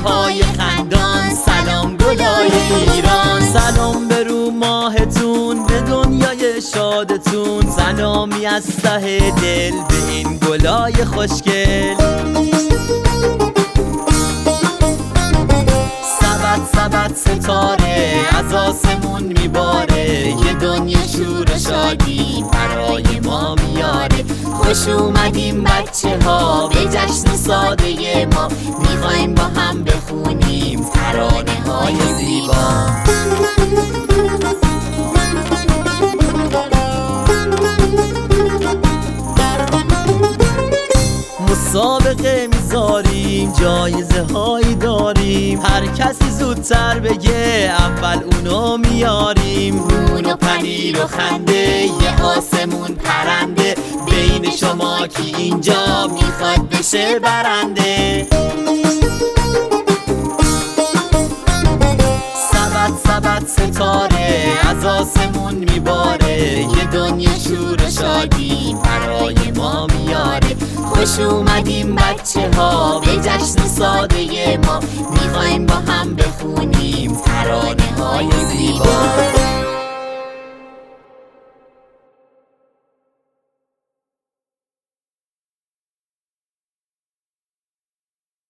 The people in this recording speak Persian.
های خندان، سلام گلای ایران. سلام به رو ماهتون، به دنیای شادتون، سلامی از ته دل به این گلای خوشگل. سبد ستاره از آسمون میباره، یه دنیا شور و شادی برای ما میاره. خوش اومدیم بچه ها به جشن ساده ما، میخوایم با هم بخونیم ترانه های زیبا. مسابقه میذاریم، جایزه هایی داریم، هر کسی زودتر بگه اول اونو میاریم. نون و پنیر و خنده، یه آسمون پرنده، بین شما کی اینجا میخواد بشه برنده. سبد ستاره از آسمون میباره، یه دنیا شور و شادی برای ما میاره. خوش اومدیم بچه ها به جشن ساده ما،